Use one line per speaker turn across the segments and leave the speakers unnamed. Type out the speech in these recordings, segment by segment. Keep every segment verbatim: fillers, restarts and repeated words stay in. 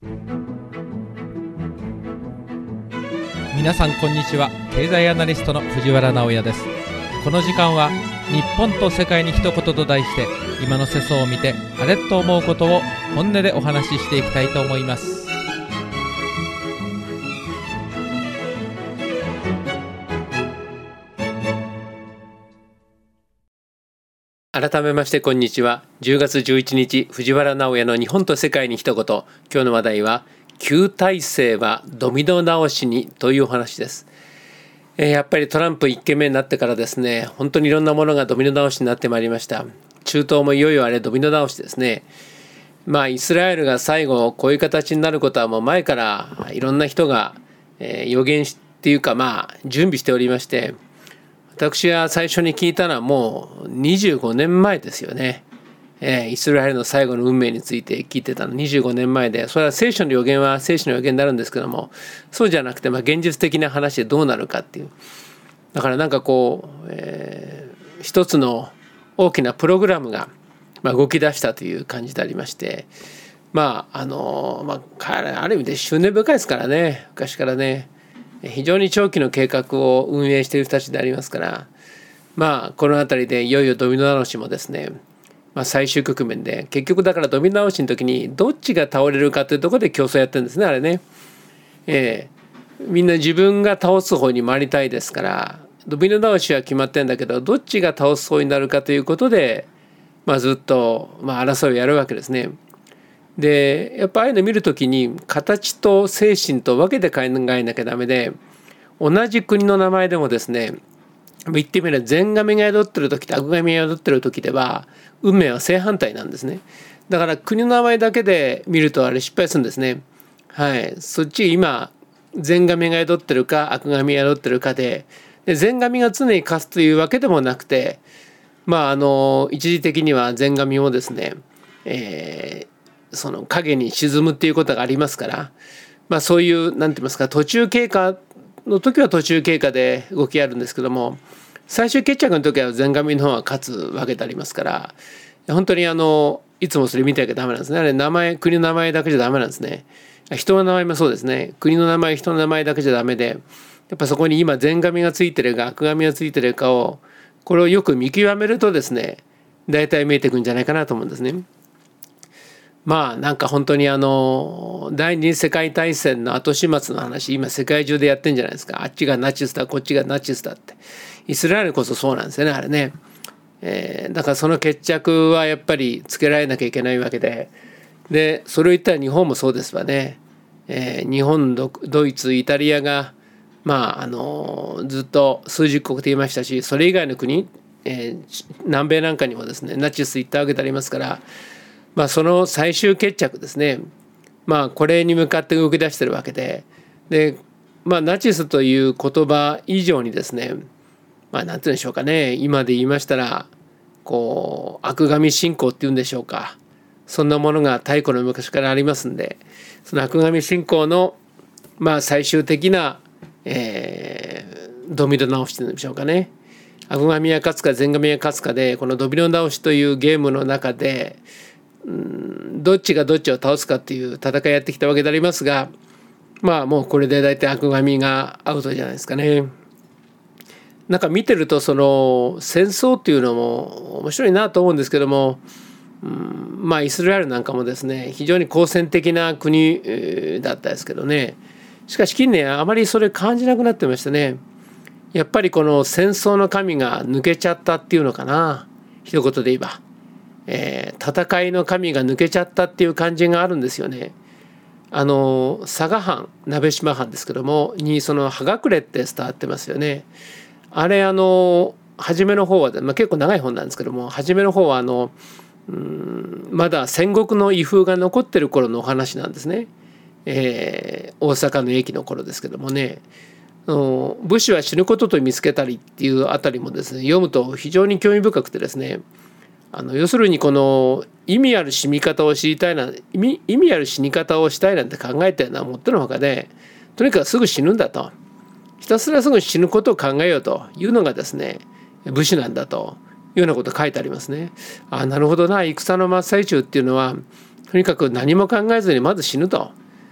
皆さんこんにちは。経済アナリストの藤原直也です。この時間は日本と世界に一言と題して、今の世相を見てあれっと思うことを本音でお話ししていきたいと思います。改めましてこんにちは。じゅうがつじゅういちにち、藤原直也の日本と世界に一言。今日の話題は旧体制はドミノ倒しにというお話です。えー、やっぱりトランプいっけんめになってからですね、本当にいろんなものがドミノ倒しになってまいりました。中東もいよいよあれドミノ倒しですね。まあイスラエルが最後こういう形になることはもう前からいろんな人が、えー、予言しっていうかまあ準備しておりまして、私が最初に聞いたのはもうにじゅうごねんまえですよね。えー、イスラエルの最後の運命について聞いてたのにじゅうごねんまえで、それは聖書の予言は聖書の予言になるんですけども、そうじゃなくてまあ現実的な話でどうなるかっていう、だからなんかこう、えー、一つの大きなプログラムがまあ動き出したという感じでありまして、まああのまあ彼ある意味で執念深いですからね、昔からね非常に長期の計画を運営している人たちでありますから、まあこの辺りでいよいよドミノ倒しもですね、まあ、最終局面で結局だからドミノ倒しの時にどっちが倒れるかというところで競争やってるんですね、あれね。えー、みんな自分が倒す方に回りたいですから、ドミノ倒しは決まってるんだけど、どっちが倒す方になるかということで、まあ、ずっとまあ争いをやるわけですね。でやっぱああいうの見るときに形と精神と分けて考えなきゃダメで、同じ国の名前でもですね、言ってみれば前髪が宿ってる時と悪髪が宿ってる時では運命は正反対なんですね。だから国の名前だけで見るとあれ失敗するんですね。はい、そっち今前髪が宿ってるか悪髪が宿ってるかで、で前髪が常に勝つというわけでもなくて、まああの一時的には前髪もですね、えー、その影に沈むっていうことがありますから、まあそういうなんて言いますか、途中経過の時は途中経過で動きあるんですけども、最終決着の時は前髪の方が勝つわけでありますから、本当にあのいつもそれ見てなきゃダメなんですね。あれ名前、国の名前だけじゃダメなんですね。人の名前もそうですね。国の名前、人の名前だけじゃダメで、やっぱそこに今前髪がついてるか悪髪がついてるかを、これをよく見極めるとですね、大体見えてくるんじゃないかなと思うんですね。まあなんか本当にあの第二次世界大戦の後始末の話、今世界中でやってんじゃないですか。あっちがナチスだこっちがナチスだって。イスラエルこそそうなんですよね、あれね。えー、だからその決着はやっぱりつけられなきゃいけないわけで、でそれを言ったら日本もそうですわね。えー、日本、ドイツ、イタリアがまああのずっと数十国で言いましたし、それ以外の国、えー、南米なんかにもですねナチス行ったわけでありますから、まあ、その最終決着ですね、まあ、これに向かって動き出してるわけで、で、まあ、ナチスという言葉以上にですね、まあ、なんて言うんでしょうかね、今で言いましたらこう悪神信仰っていうんでしょうか、そんなものが太古の昔からありますんで、その悪神信仰のまあ最終的な、えー、ドミノ直しっていうんでしょうかね、悪神が勝つか前神が勝つかで、このドミノ倒しというゲームの中でどっちがどっちを倒すかっていう戦いやってきたわけでありますが、まあもうこれで大体悪神がアウトじゃないですかね。なんか見てるとその戦争っていうのも面白いなと思うんですけども、うん、まあイスラエルなんかもですね非常に好戦的な国だったですけどね、しかし近年あまりそれ感じなくなってましたね。やっぱりこの戦争の神が抜けちゃったっていうのかな、一言で言えば。えー、戦いの神が抜けちゃったっていう感じがあるんですよね。あの佐賀藩、鍋島藩ですけどもにその葉隠れって伝わってますよね。あれあの初めの方は、まあ、結構長い本なんですけども、初めの方はあのうんまだ戦国の威風が残ってる頃のお話なんですね。えー、大阪の駅の頃ですけどもね、武士は死ぬことと見つけたりっていうあたりもですね読むと非常に興味深くてですね、あの要するにこの意味ある死に方を知りたいな意味、意味ある死に方をしたいなんて考えてるのはもっとのほかで、とにかくすぐ死ぬんだと、ひたすらすぐ死ぬことを考えようというのがですね武士なんだというようなこと書いてありますね。あ、なるほどな、戦の真っ最中っていうのはとにかく何も考えずにまず死ぬと、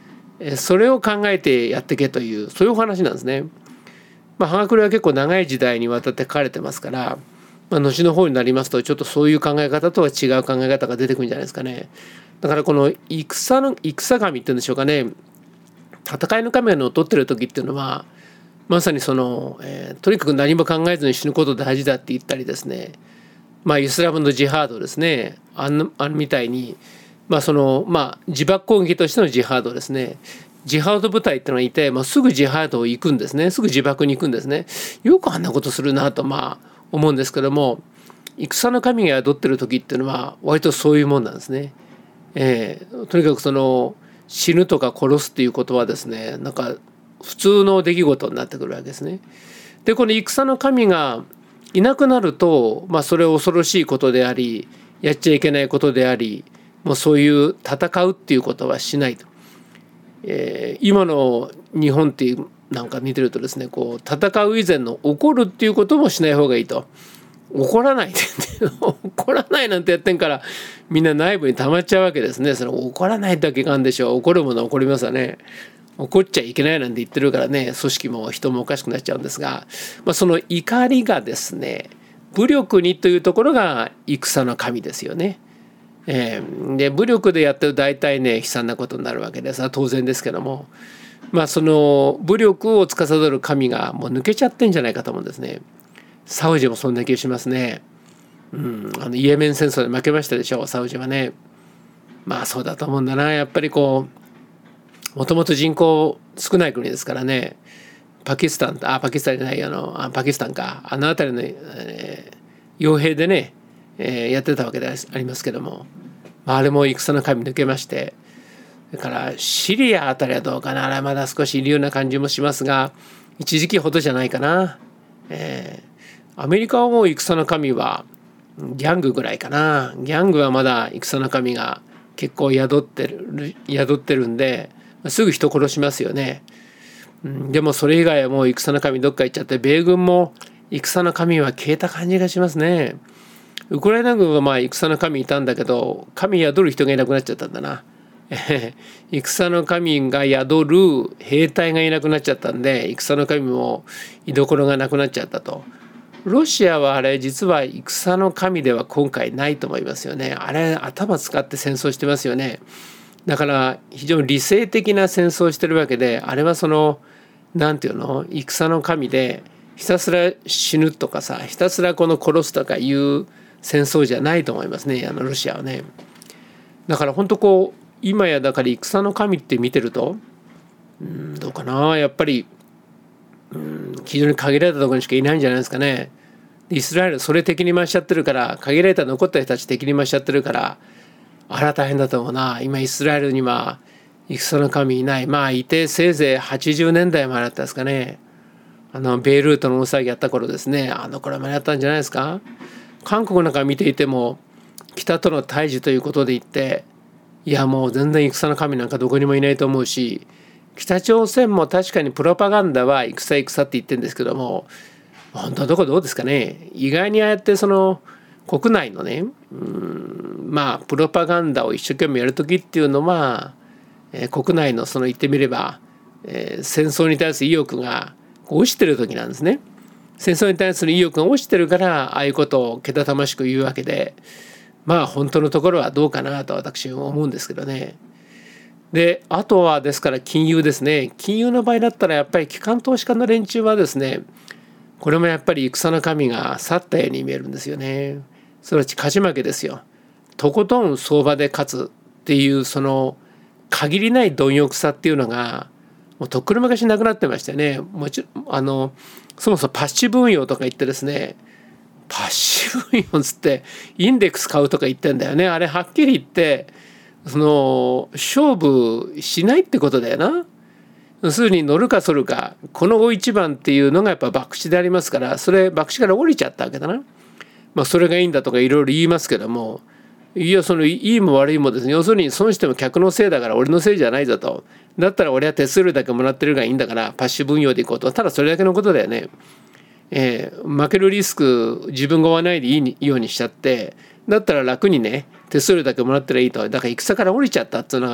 それを考えてやっていけというそういうお話なんですね。まあ、葉隠は結構長い時代にわたって書かれてますから、まあ、後の方になりますとちょっとそういう考え方とは違う考え方が出てくるんじゃないですかね。だからこの戦の戦神っていうんでしょうかね、戦いの神がのっとってる時っていうのはまさにその、えー、とにかく何も考えずに死ぬこと大事だって言ったりですね、まあ、イスラムのジハードですね、あのあのみたいに、まあそのまあ、自爆攻撃としてのジハードですね、ジハード部隊ってのがいて、まあ、すぐジハードを行くんですね、すぐ自爆に行くんですね。よくあんなことするなとまあ思うんですけども、戦の神が宿ってる時っていうのは割とそういうもんなんですね。えー、とにかくその死ぬとか殺すっていうことはですね、なんか普通の出来事になってくるわけですね。でこの戦の神がいなくなると、まあ、それは恐ろしいことでありやっちゃいけないことであり、もうそういう戦うっていうことはしないと。えー、今の日本っていうなんか見てるとですね、こう戦う以前の怒るっていうこともしない方がいいと。怒らないって怒らないなんてやってんからみんな内部に溜まっちゃうわけですね。その怒らないだけがんでしょう。怒るものは怒りますわね。怒っちゃいけないなんて言ってるからね、組織も人もおかしくなっちゃうんですが、まあ、その怒りがですね、武力にというところが戦の神ですよね。えー、で武力でやってると大体ね悲惨なことになるわけです。当然ですけども、まあその武力を司る神がもう抜けちゃってんじゃないかと思うんですね。サウジもそんな気がしますね。うん、あのイエメン戦争で負けましたでしょう、サウジはね。まあそうだと思うんだな。やっぱりこうもともと人口少ない国ですからね。パキスタンあパキスタンじゃないあのあパキスタンかあの辺りの、えー、傭兵でね、えー、やってたわけでありますけども、まあ、あれも戦の神抜けまして、それからシリアあたりはどうかな、あれはまだ少しいるような感じもしますが一時期ほどじゃないかな。えーアメリカはもう戦の神はギャングぐらいかな。ギャングはまだ戦の神が結構宿ってる宿ってるんですぐ人殺しますよね。でもそれ以外はもう戦の神どっか行っちゃって、米軍も戦の神は消えた感じがしますね。ウクライナ軍はまあ戦の神いたんだけど神宿る人がいなくなっちゃったんだな。戦の神が宿る兵隊がいなくなっちゃったんで戦の神も居所がなくなっちゃったと。ロシアはあれ実は戦の神では今回ないと思いますよね。あれ頭使って戦争してますよね。だから非常に理性的な戦争をしてるわけで、あれはそのなんていうの戦の神でひたすら死ぬとかさ、ひたすらこの殺すとかいう戦争じゃないと思いますね、あのロシアはね。だから本当こう今やだから戦の神って見てるとうんどうかな、やっぱりうん非常に限られたところにしかいないんじゃないですかね。イスラエルそれ敵に回しちゃってるから、限られた残った人たち敵に回しちゃってるから、あら大変だと思うな。今イスラエルには戦の神いない。まあいてせいぜいはちじゅうねんだいまでだったんですかね。あのベイルートの大騒ぎやった頃ですね。あの頃までやったんじゃないですか。韓国なんか見ていても北との対峙ということで言って、いやもう全然戦の神なんかどこにもいないと思うし、北朝鮮も確かにプロパガンダは戦戦って言ってるんですけども、本当はどこどうですかね。意外にああやってその国内のね、うんまあプロパガンダを一生懸命やる時っていうのは、えー、国内のその言ってみれば、えー、戦争に対する意欲が落ちてる時なんですね。戦争に対する意欲が落ちてるからああいうことをけたたましく言うわけで、まあ本当のところはどうかなと私は思うんですけどね。であとはですから金融ですね。金融の場合だったらやっぱり機関投資家の連中はですね、これもやっぱり戦の神が去ったように見えるんですよね。そのうち勝ち負けですよ。とことん相場で勝つっていうその限りない貪欲さっていうのがもうとっくの昔なくなってましたよね。もちろんあのそもそもパッシブ運用とか言ってですね、パッシブ運用つってインデックス買うとか言ってんだよね。あれはっきり言ってその勝負しないってことだよな。要するに乗るか反るか、この大一番っていうのがやっぱ博打でありますから、それ博打から降りちゃったわけだな。まあそれがいいんだとかいろいろ言いますけども、いやそのいいも悪いもですね、要するに損しても客のせいだから俺のせいじゃないぞと。だったら俺は手数料だけもらってるがいいんだからパッシブ運用でいこうと。ただそれだけのことだよね。えー、負けるリスク自分が負わないでいいようにしちゃって、だったら楽にね手数料だけもらったらいいと。だから戦から降りちゃったっていうのが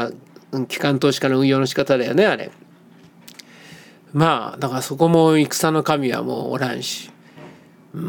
機関投資家の運用の仕方だよねあれ。まあだからそこも戦の神はもうおらんし、うん、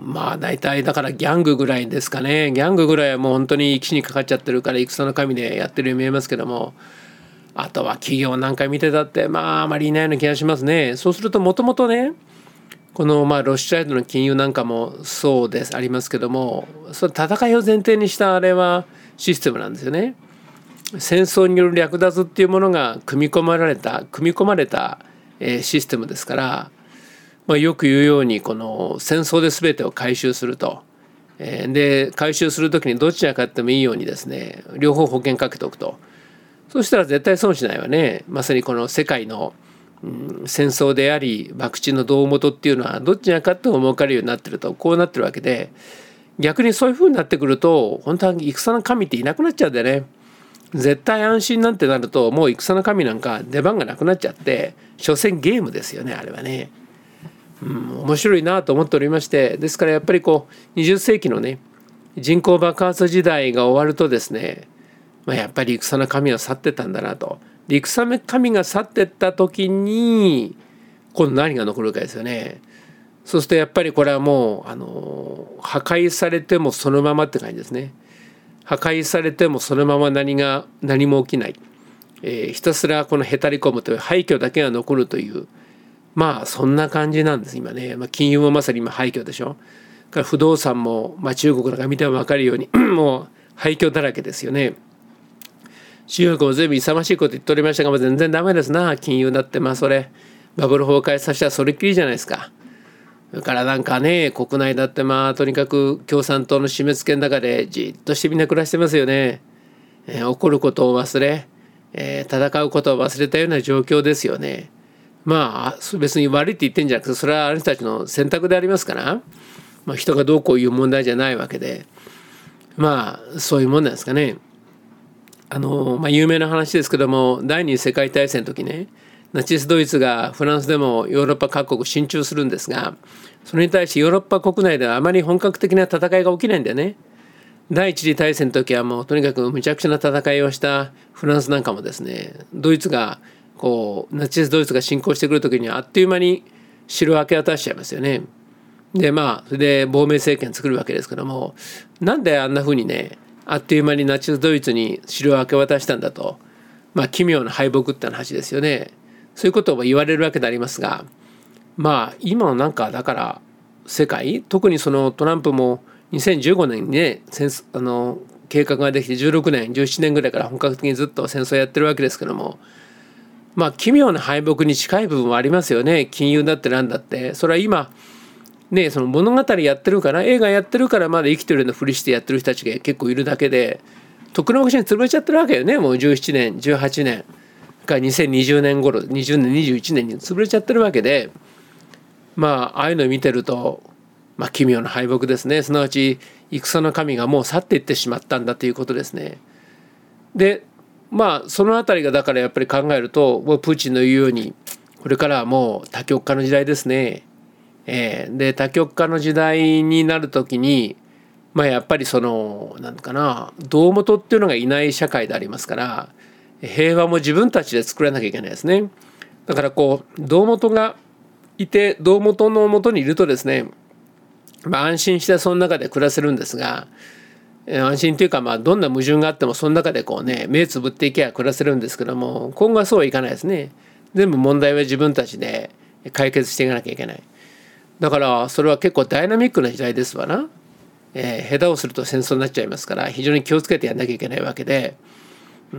まあ大体だからギャングぐらいですかね。ギャングぐらいはもう本当に生き死にかかっちゃってるから戦の神でやってるように見えますけども、あとは企業なんか見てたってまああまりいないような気がしますね。そうするともともとねこのまあロシアルドの金融なんかもそうですありますけども、その戦いを前提にしたあれはシステムなんですよね。戦争による略奪っていうものが組み込まれた組み込まれたシステムですから、まあ、よく言うようにこの戦争で全てを回収すると、で回収する時にどちらかってもいいようにですね両方保険かけておくと、そしたら絶対損しないわね。まさにこの世界の、うん、戦争であり博打の胴元っていうのはどちらかっても儲かるようになってると、こうなってるわけで、逆にそういうふうになってくると本当は戦の神っていなくなっちゃうんだよね。絶対安心なんてなるともう戦の神なんか出番がなくなっちゃって、所詮ゲームですよねあれはね。うん、面白いなと思っておりまして、ですからやっぱりこうにじゅっ世紀のね人口爆発時代が終わるとですね、まあ、やっぱり戦の神は去ってったんだなと。戦の神が去ってった時に今度何が残るかですよね。そうするとやっぱりこれはもうあの破壊されてもそのままって感じですね。破壊されてもそのまま何が何も起きない、えー、ひたすらこのへたり込むという廃墟だけが残るという、まあそんな感じなんです今ね。まあ、金融もまさに今廃墟でしょ。から不動産も、まあ、中国なんか見ても分かるようにもう廃墟だらけですよね。中国も全部勇ましいこと言っておりましたが、まあ、全然ダメですな。金融だってまあそれバブル崩壊させたらそれっきりじゃないですか。それからなんかね国内だってまあとにかく共産党の締め付けの中でじっとしてみんな暮らしてますよね。えー、起こることを忘れ、えー、戦うことを忘れたような状況ですよね。まあ別に悪いって言ってんじゃなくて、それはあの人たちの選択でありますから、まあ、人がどうこういう問題じゃないわけで、まあそういうもんなんですかね。あの、まあ、有名な話ですけども、第二次世界大戦の時ねナチスドイツがフランスでもヨーロッパ各国進駐するんですが、それに対してヨーロッパ国内ではあまり本格的な戦いが起きないんだよね。第一次大戦の時はもうとにかくむちゃくちゃな戦いをしたフランスなんかもですね、ドイツがこうナチスドイツが侵攻してくる時にはあっという間に城を明け渡しちゃいますよね。でまあそれで亡命政権作るわけですけども、なんであんな風にねあっという間にナチスドイツに城を明け渡したんだと、まあ奇妙な敗北って話ですよね。そういうことを言われるわけでありますが、まあ今のなんかだから世界、特にそのトランプもにせんじゅうごねんにね戦あの計画ができてじゅうろくねんじゅうななねんぐらいから本格的にずっと戦争やってるわけですけども、まあ奇妙な敗北に近い部分はありますよね。金融だってなんだって、それは今ねその物語やってるから映画やってるからまだ生きてるようなふりしてやってる人たちが結構いるだけで、とっくの昔に潰れちゃってるわけよね。もうじゅうななねんじゅうはちねんがにせんにじゅうねん頃にじゅうねんにじゅういちねんに潰れちゃってるわけで、まあああいうのを見てると、まあ奇妙な敗北ですね。すなわち戦の神がもう去っていってしまったんだということですね。でまあそのあたりがだからやっぱり考えると、もうプーチンの言うようにこれからはもう多極化の時代ですね。えー、で多極化の時代になるときに、まあやっぱりそのなんかな胴元っていうのがいない社会でありますから、平和も自分たちで作らなきゃいけないですね。だからこう胴元がいて、胴元の元にいるとですね、まあ、安心してその中で暮らせるんですが、安心というかまあどんな矛盾があってもその中でこうね目つぶっていけば暮らせるんですけども、今後はそうはいかないですね。全部問題は自分たちで解決していかなきゃいけない。だからそれは結構ダイナミックな時代ですわな。えー、下手をすると戦争になっちゃいますから、非常に気をつけてやんなきゃいけないわけで、うん、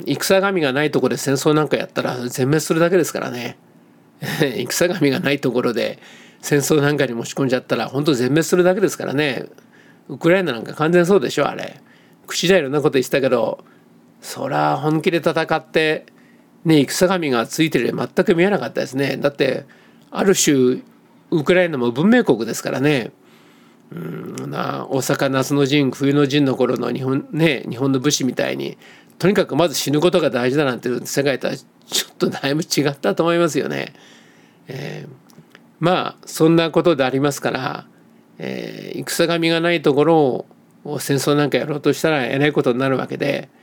戦神がないところで戦争なんかやったら全滅するだけですからね。戦神がないところで戦争なんかに持ち込んじゃったら本当全滅するだけですからね。ウクライナなんか完全そうでしょあれ。口でいろんなこと言ってたけど、そりゃ本気で戦ってね戦神がついてるように全く見えなかったですね。だってある種ウクライナも文明国ですからね。うんな大阪夏の陣冬の陣の頃の日本ね日本の武士みたいにとにかくまず死ぬことが大事だなんていう世界とはちょっとだいぶ違ったと思いますよね。えー、まあそんなことでありますから、えー、戦神がないところを戦争なんかやろうとしたらえらいことになるわけで、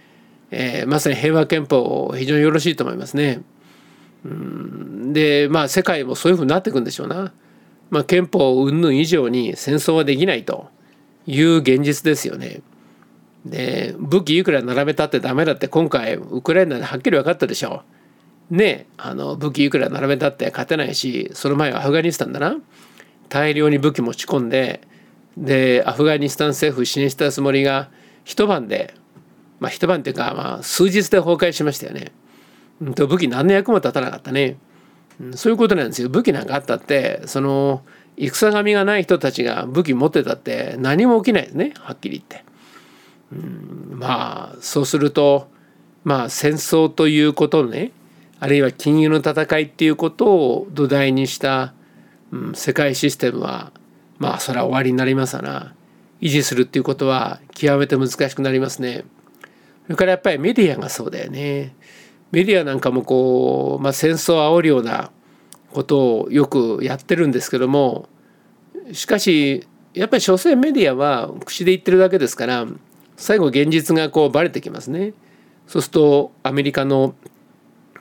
えー、まさに平和憲法非常によろしいと思いますね。うんでまあ世界もそういうふうになっていくんでしょうな。まあ、憲法云々以上に戦争はできないという現実ですよね。で武器いくら並べたってダメだって今回ウクライナではっきり分かったでしょう。ねあの武器いくら並べたって勝てないし、その前はアフガニスタンだな、大量に武器持ち込んで、でアフガニスタン政府支援したつもりが一晩で、まあ一晩っていうかまあ数日で崩壊しましたよね。武器何の役も立たなかったね。そういうことなんですよ。武器なんかあったってその戦神がない人たちが武器持ってたって何も起きないですね、はっきり言って。うんまあそうするとまあ戦争ということをね、あるいは金融の戦いっていうことを土台にした、うん、世界システムはまあそれは終わりになりますわな。維持するっていうことは極めて難しくなりますね。それからやっぱりメディアがそうだよね。メディアなんかもこう、まあ、戦争を煽るようなことをよくやってるんですけども、しかしやっぱり所詮メディアは口で言ってるだけですから、最後現実がこうバレてきますね。そうするとアメリカの、うん、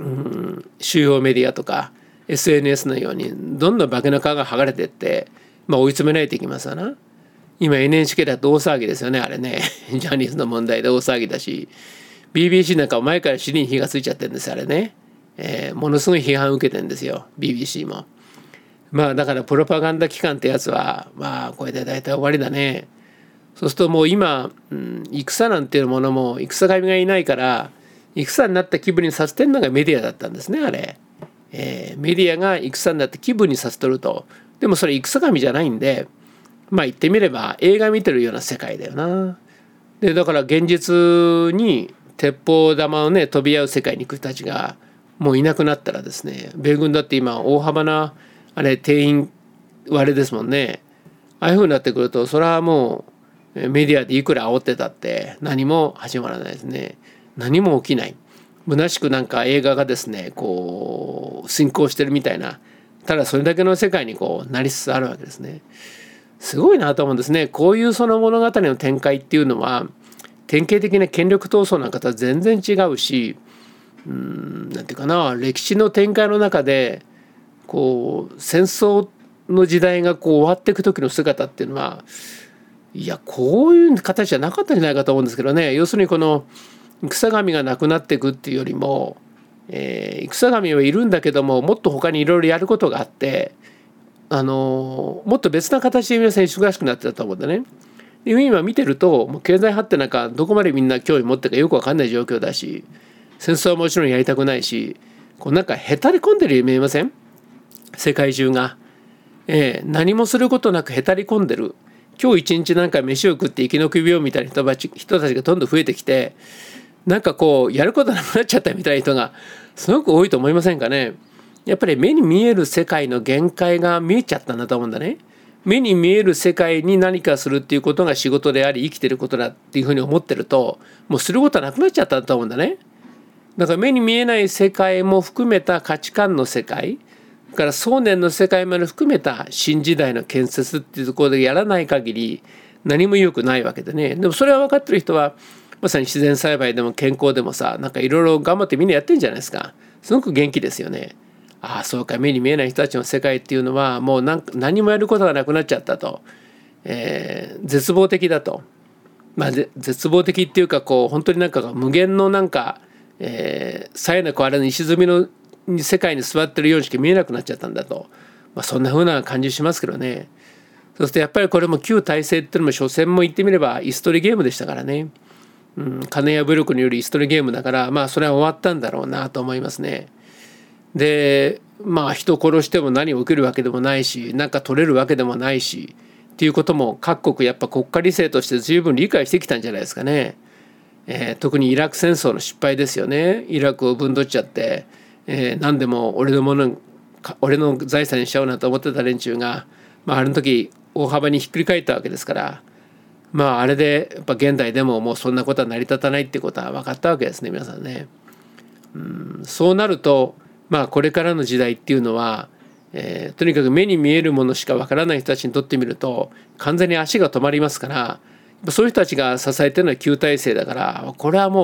主要メディアとか エスエヌエス のようにどんどん化けの皮が剥がれていって、まあ、追い詰められていきますわな。今 エヌエイチケー だと大騒ぎですよね、あれね。ジャニーズの問題で大騒ぎだし、 ビービーシー なんか前から尻に火がついちゃってるんですあれね、えー、ものすごい批判を受けてるんですよ ビービーシー も。まあだからプロパガンダ機関ってやつはまあこれで大体終わりだね。そうするともう今、うん、戦なんていうものも戦神がいないから戦になった気分にさせてるのがメディアだったんですねあれ、えー、メディアが戦になって気分にさせとると。でもそれ戦神じゃないんで、まあ言ってみれば映画見てるような世界だよな。でだから現実に鉄砲玉をね飛び合う世界に行く人たちがもういなくなったらですね、米軍だって今大幅なあれ定員割れですもんね。ああいうふうになってくるとそれはもうメディアでいくら煽ってたって何も始まらないですね。何も起きない。虚しくなんか映画がですねこう進行してるみたいな、ただそれだけの世界にこうなりつつあるわけですね。すごいなと思うんですね。こういうその物語の展開っていうのは典型的な権力闘争なんかとは全然違うし、うーんなんていうかな、歴史の展開の中でこう戦争の時代がこう終わっていく時の姿っていうのは、いやこういう形じゃなかったんじゃないかと思うんですけどね。要するにこの戦神がなくなっていくっていうよりも、えー、戦神はいるんだけどももっと他にいろいろやることがあって、あのもっと別な形で皆さん忙しくなってたと思うんだね。で今見てるともう経済発展なんかどこまでみんな興味持ってるかよく分かんない状況だし、戦争はもちろんやりたくないし、こうなんかへたり込んでるように見えません？世界中が、えー、何もすることなくへたり込んでる。今日一日なんか飯を食って生き延びようみたいな人たち人たちがどんどん増えてきて、なんかこうやることなくなっちゃったみたいな人がすごく多いと思いませんかね。やっぱり目に見える世界の限界が見えちゃったんだと思うんだね。目に見える世界に何かするっていうことが仕事であり生きてることだっていうふうに思ってると、もうすることはなくなっちゃったんだと思うんだね。だから目に見えない世界も含めた価値観の世界、だから想念の世界まで含めた新時代の建設っていうところでやらない限り何も良くないわけでね。でもそれは分かってる人はまさに自然栽培でも健康でもさ、なんかいろいろ頑張ってみんなやってんじゃないですか。すごく元気ですよね。ああそうか、目に見えない人たちの世界っていうのはもう何何もやることがなくなっちゃったと、えー、絶望的だと、まあ絶望的っていうかこう本当になんか無限のなんか、えー、さえなくあれの石積みの世界に座ってるようにしか見えなくなっちゃったんだと、まあ、そんな風な感じしますけどね。そうするとやっぱりこれも旧体制っていうのも所詮も言ってみればイス取りゲームでしたからね。うん、金や武力によるイス取りゲームだから、まあそれは終わったんだろうなと思いますね。でまあ人殺しても何を受けるわけでもないし、何か取れるわけでもないしっていうことも各国やっぱ国家理性として十分理解してきたんじゃないですかね。えー、特にイラク戦争の失敗ですよね。イラクをぶんどっちゃって、えー、何でも俺のもの俺の財産にしちゃうなと思ってた連中が、まあ、あの時大幅にひっくり返ったわけですから、まああれでやっぱ現代でももうそんなことは成り立たないってことは分かったわけですね、皆さんね。うん、そうなるとまあこれからの時代っていうのは、えー、とにかく目に見えるものしか分からない人たちにとってみると完全に足が止まりますから、そういう人たちが支えてるのは旧体制だから、これはも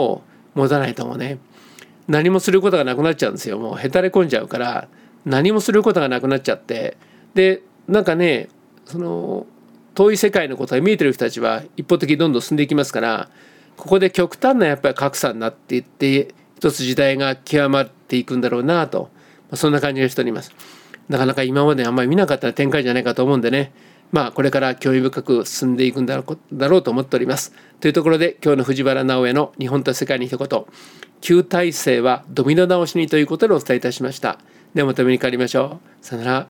持たないともうね、何もすることがなくなっちゃうんですよ。もうへたれ込んじゃうから何もすることがなくなっちゃって、でなんかね、その遠い世界のことが見えてる人たちは一方的にどんどん進んでいきますから、ここで極端なやっぱり格差になっていって、一つ時代が極まっていくんだろうなと、そんな感じがしております。なかなか今まであんまり見なかった展開じゃないかと思うんでね、まあこれから興味深く進んでいくんだろうと思っております。というところで、今日の藤原直哉の日本と世界に一言、旧体制はドミノ倒しにということでお伝えいたしました。ではまたお目にかかりましょう。さよなら。